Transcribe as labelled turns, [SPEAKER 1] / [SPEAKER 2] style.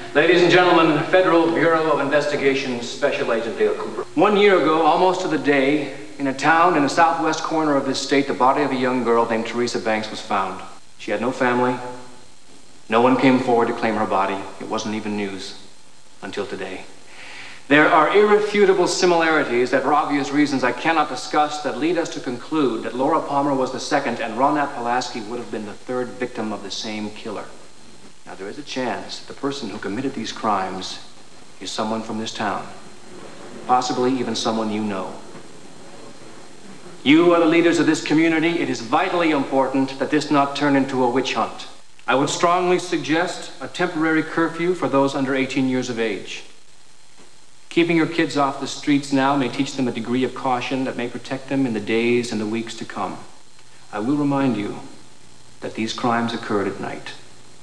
[SPEAKER 1] Ladies and gentlemen, Federal Bureau of Investigation Special Agent Dale Cooper. 1 year ago, almost to the day, in a town in the southwest corner of this state, the body of a young girl named Teresa Banks was found. She had no family. No one came forward to claim her body. It wasn't even news until today. There are irrefutable similarities that, for obvious reasons I cannot discuss, that lead us to conclude that Laura Palmer was the second and Ronat Pulaski would have been the third victim of the same killer. Now, there is a chance that the person who committed these crimes is someone from this town, possibly even someone you know. You are the leaders of this community. It is vitally important that this not turn into a witch hunt. I would strongly suggest a temporary curfew for those under 18 years of age. Keeping your kids off the streets now may teach them a degree of caution that may protect them in the days and the weeks to come. I will remind you that these crimes occurred at night.